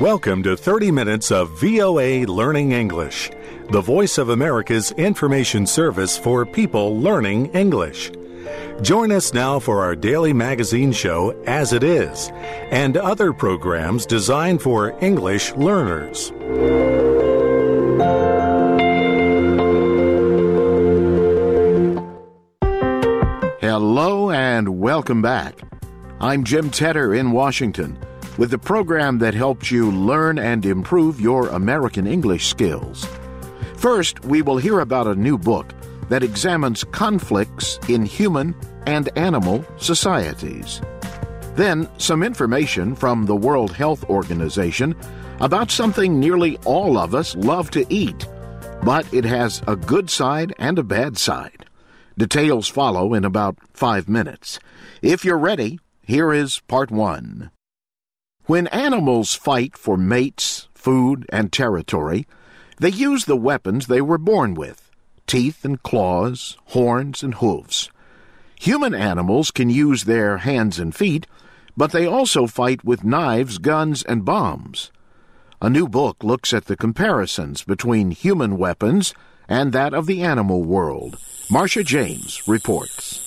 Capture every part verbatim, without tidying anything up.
Welcome to thirty minutes of V O A Learning English, the voice of America's information service for people learning English. Join us now for our daily magazine show, As It Is, and other programs designed for English learners. Hello and welcome back. I'm Jim Tedder in Washington with the program that helps you learn and improve your American English skills. First, we will hear about a new book that examines conflicts in human and animal societies. Then, some information from the World Health Organization about something nearly all of us love to eat, but it has a good side and a bad side. Details follow in about five minutes. If you're ready, here is part one. When animals fight for mates, food, and territory, they use the weapons they were born with: teeth and claws, horns and hooves. Human animals can use their hands and feet, but they also fight with knives, guns, and bombs. A new book looks at the comparisons between human weapons and that of the animal world. Marcia James reports.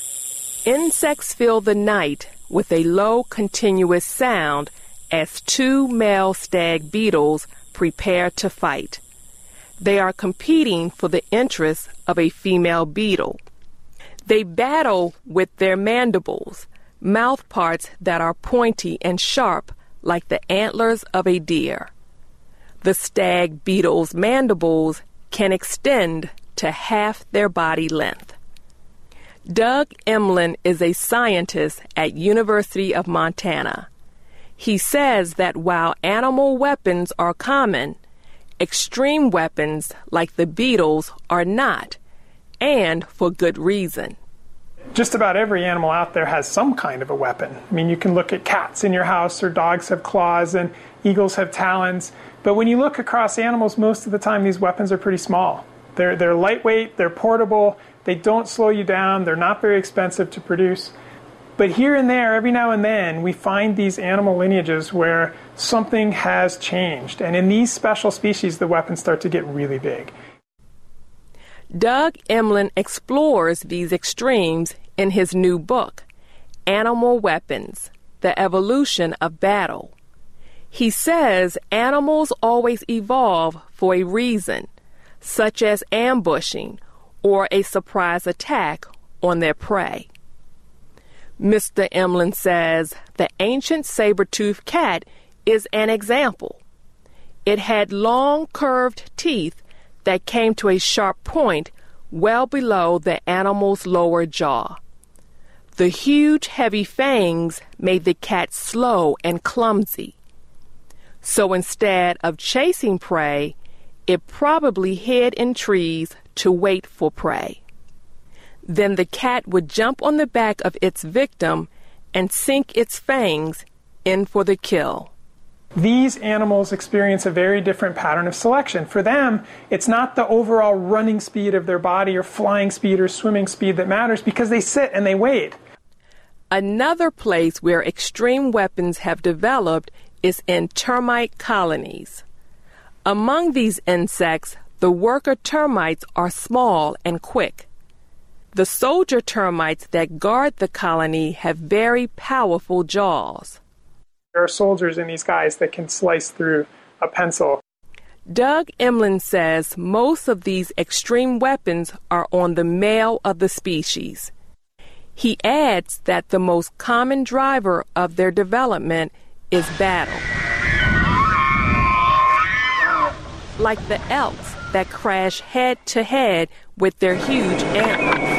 Insects fill the night with a low, continuous sound as two male stag beetles prepare to fight. They are competing for the interests of a female beetle. They battle with their mandibles, mouth parts that are pointy and sharp like the antlers of a deer. The stag beetle's mandibles can extend to half their body length. Doug Emlen is a scientist at University of Montana. He says that while animal weapons are common, extreme weapons like the beetles are not, and for good reason. Just about every animal out there has some kind of a weapon. I mean, you can look at cats in your house, or dogs have claws, and eagles have talons. But when you look across animals, most of the time these weapons are pretty small. They're, they're lightweight, they're portable, they don't slow you down, they're not very expensive to produce. But here and there, every now and then, we find these animal lineages where something has changed. And in these special species, the weapons start to get really big. Doug Emlen explores these extremes in his new book, Animal Weapons: The Evolution of Battle. He says animals always evolve for a reason, such as ambushing or a surprise attack on their prey. Mister Emlen says the ancient saber-toothed cat is an example. It had long, curved teeth that came to a sharp point well below the animal's lower jaw. The huge, heavy fangs made the cat slow and clumsy. So instead of chasing prey, it probably hid in trees to wait for prey. Then the cat would jump on the back of its victim and sink its fangs in for the kill. These animals experience a very different pattern of selection. For them, it's not the overall running speed of their body or flying speed or swimming speed that matters, because they sit and they wait. Another place where extreme weapons have developed is in termite colonies. Among these insects, the worker termites are small and quick. The soldier termites that guard the colony have very powerful jaws. There are soldiers in these guys that can slice through a pencil. Doug Emlen says most of these extreme weapons are on the male of the species. He adds that the most common driver of their development is battle. Like the elks that crash head to head with their huge antlers.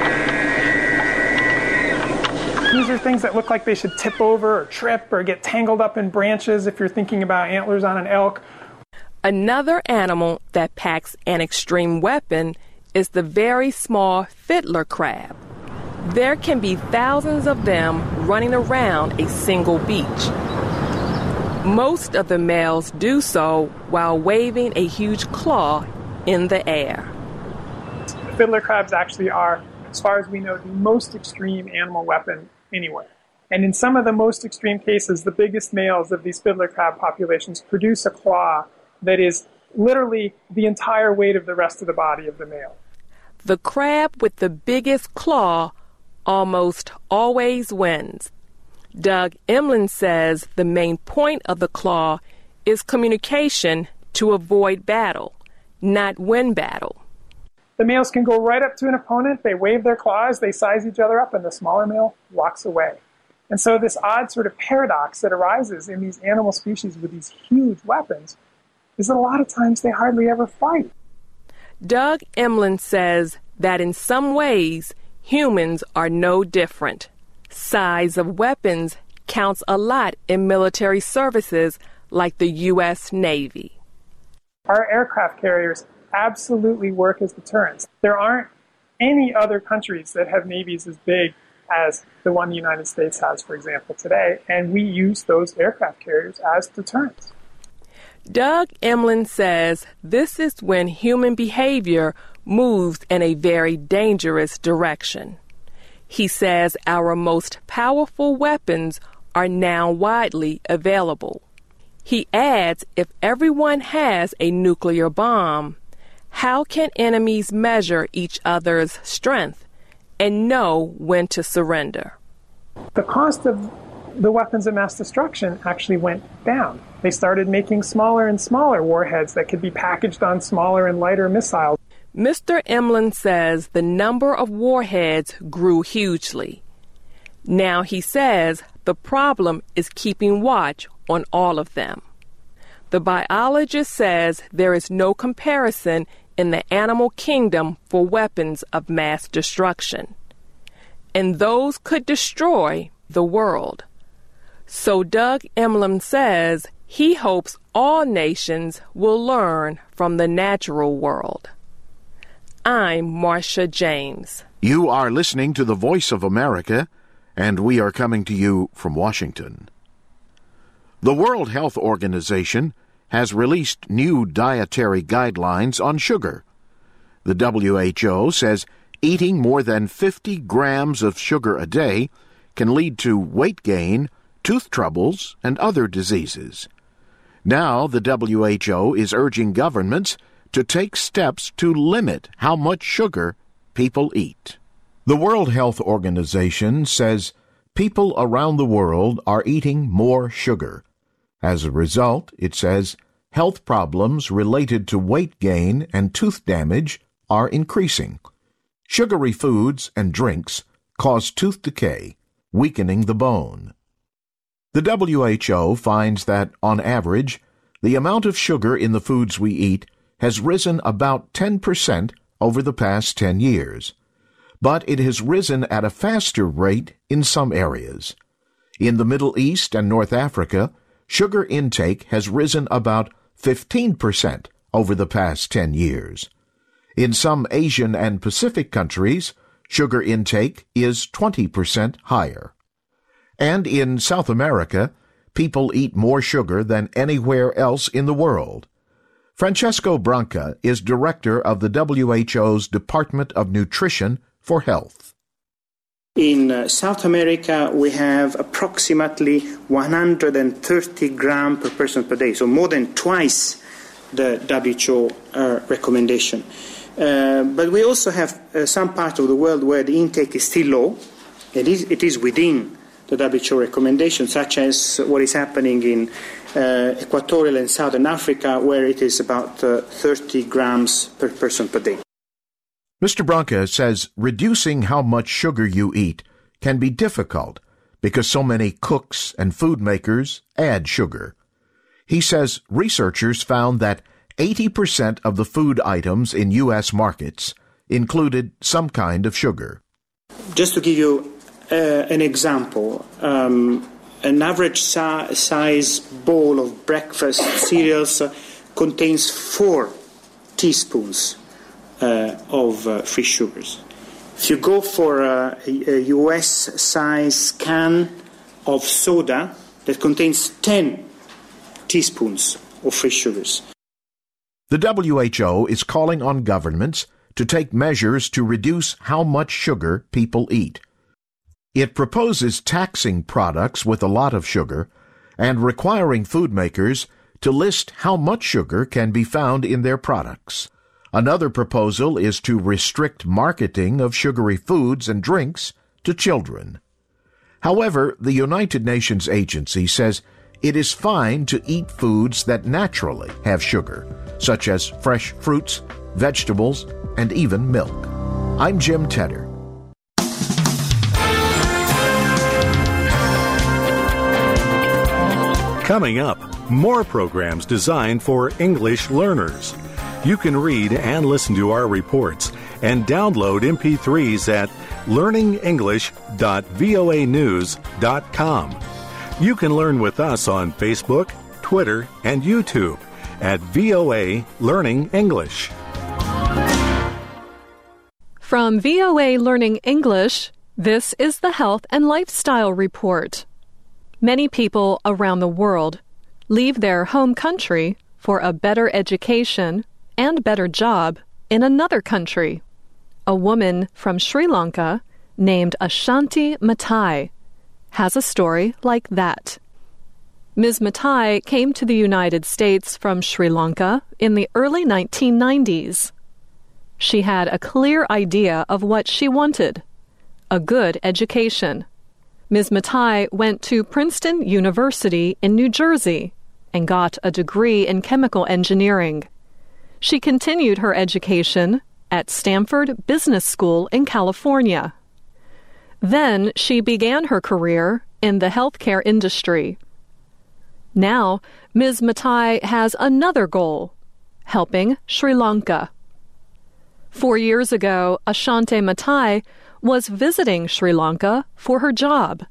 These are things that look like they should tip over or trip or get tangled up in branches if you're thinking about antlers on an elk. Another animal that packs an extreme weapon is the very small fiddler crab. There can be thousands of them running around a single beach. Most of the males do so while waving a huge claw in the air. Fiddler crabs actually are, as far as we know, the most extreme animal weapon anywhere. And in some of the most extreme cases, the biggest males of these fiddler crab populations produce a claw that is literally the entire weight of the rest of the body of the male. The crab with the biggest claw almost always wins. Doug Emlen says the main point of the claw is communication to avoid battle, not win battle. The males can go right up to an opponent, they wave their claws, they size each other up, and the smaller male walks away. And so this odd sort of paradox that arises in these animal species with these huge weapons is that a lot of times they hardly ever fight. Doug Emlen says that in some ways, humans are no different. Size of weapons counts a lot in military services like the U S Navy. Our aircraft carriers absolutely work as deterrents. There aren't any other countries that have navies as big as the one the United States has, for example, today, and we use those aircraft carriers as deterrents. Doug Emlen says this is when human behavior moves in a very dangerous direction. He says our most powerful weapons are now widely available. He adds if everyone has a nuclear bomb, how can enemies measure each other's strength and know when to surrender? The cost of the weapons of mass destruction actually went down. They started making smaller and smaller warheads that could be packaged on smaller and lighter missiles. Mister Emlen says the number of warheads grew hugely. Now he says the problem is keeping watch on all of them. The biologist says there is no comparison in the animal kingdom for weapons of mass destruction, and those could destroy the world. So Doug Emlen says he hopes all nations will learn from the natural world. I'm Marcia James. You are listening to the Voice of America, and we are coming to you from Washington. The World Health Organization has released new dietary guidelines on sugar. The W H O says eating more than fifty grams of sugar a day can lead to weight gain, tooth troubles, and other diseases. Now the W H O is urging governments to take steps to limit how much sugar people eat. The World Health Organization says people around the world are eating more sugar. As a result, it says, health problems related to weight gain and tooth damage are increasing. Sugary foods and drinks cause tooth decay, weakening the bone. The W H O finds that, on average, the amount of sugar in the foods we eat has risen about ten percent over the past ten years. But it has risen at a faster rate in some areas. In the Middle East and North Africa, sugar intake has risen about fifteen percent over the past ten years. In some Asian and Pacific countries, sugar intake is twenty percent higher. And in South America, people eat more sugar than anywhere else in the world. Francesco Branca is director of the W H O's Department of Nutrition for Health. In uh, South America, we have approximately one hundred thirty grams per person per day, so more than twice the W H O uh, recommendation. Uh, but we also have uh, some parts of the world where the intake is still low. It is, it is within the W H O recommendation, such as what is happening in uh, Equatorial and Southern Africa, where it is about uh, thirty grams per person per day. Mister Branca says reducing how much sugar you eat can be difficult because so many cooks and food makers add sugar. He says researchers found that eighty percent of the food items in U S markets included some kind of sugar. Just to give you uh, an example, um, an average si- size bowl of breakfast cereals uh, contains four teaspoons uh, of uh, free sugars. If you go for uh, a, a U S size can of soda, that contains ten teaspoons of free sugars. The W H O is calling on governments to take measures to reduce how much sugar people eat. It proposes taxing products with a lot of sugar and requiring food makers to list how much sugar can be found in their products. Another proposal is to restrict marketing of sugary foods and drinks to children. However, the United Nations agency says it is fine to eat foods that naturally have sugar, such as fresh fruits, vegetables, and even milk. I'm Jim Tedder. Coming up, more programs designed for English learners. You can read and listen to our reports and download M P threes at learning english dot voa news dot com. You can learn with us on Facebook, Twitter, and YouTube at V O A Learning English. From V O A Learning English, this is the Health and Lifestyle Report. Many people around the world leave their home country for a better education and better job in another country. A woman from Sri Lanka named Ashanti Matai has a story like that. Miz Matai came to the United States from Sri Lanka in the early nineteen nineties. She had a clear idea of what she wanted, a good education. Miz Matai went to Princeton University in New Jersey and got a degree in chemical engineering. She continued her education at Stanford Business School in California. Then she began her career in the healthcare industry. Now, Miz Matai has another goal, helping Sri Lanka. Four years ago, Ashanti Matai was visiting Sri Lanka for her job.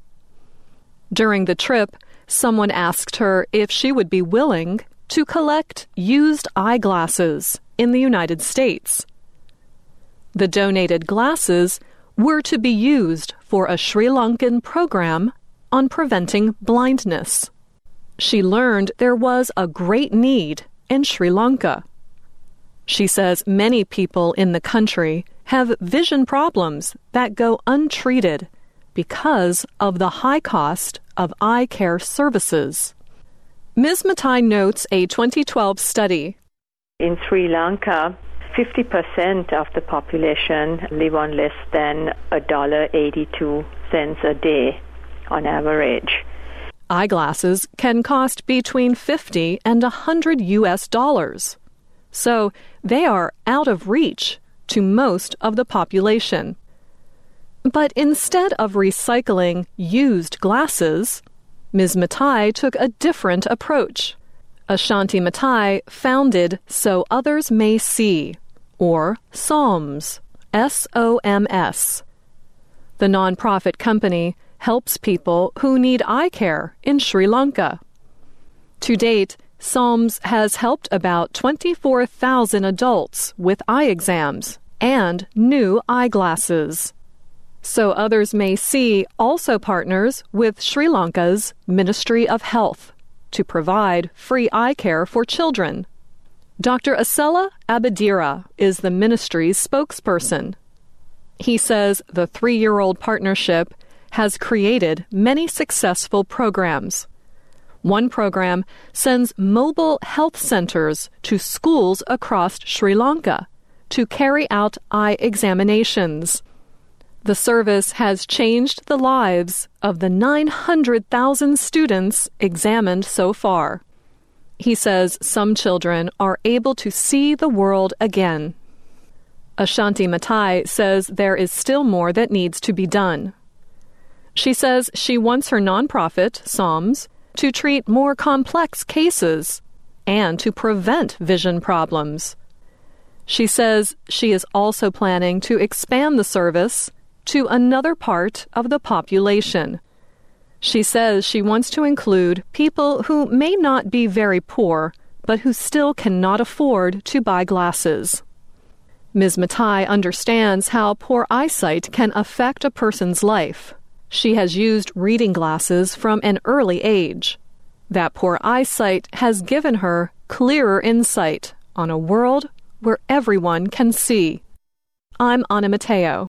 During the trip, someone asked her if she would be willing to collect used eyeglasses in the United States. The donated glasses were to be used for a Sri Lankan program on preventing blindness. She learned there was a great need in Sri Lanka. She says many people in the country have vision problems that go untreated because of the high cost of eye care services. Miz Matai notes a twenty twelve study. In Sri Lanka, fifty percent of the population live on less than one dollar and eighty-two cents a day on average. Eyeglasses can cost between fifty and one hundred U S dollars. So they are out of reach to most of the population. But instead of recycling used glasses, Miz Matai took a different approach. Ashanti Matai founded So Others May See, or SOMS, S O M S. The nonprofit company helps people who need eye care in Sri Lanka. To date, SOMS has helped about twenty-four thousand adults with eye exams and new eyeglasses. So Others May See also partners with Sri Lanka's Ministry of Health to provide free eye care for children. Doctor Asela Abadira is the ministry's spokesperson. He says the three-year-old partnership has created many successful programs. One program sends mobile health centers to schools across Sri Lanka to carry out eye examinations. The service has changed the lives of the nine hundred thousand students examined so far. He says some children are able to see the world again. Ashanti Matai says there is still more that needs to be done. She says she wants her nonprofit, SOMS, to treat more complex cases and to prevent vision problems. She says she is also planning to expand the service to another part of the population. She says she wants to include people who may not be very poor, but who still cannot afford to buy glasses. Miz Matai understands how poor eyesight can affect a person's life. She has used reading glasses from an early age. That poor eyesight has given her clearer insight on a world where everyone can see. I'm Anna Mateo.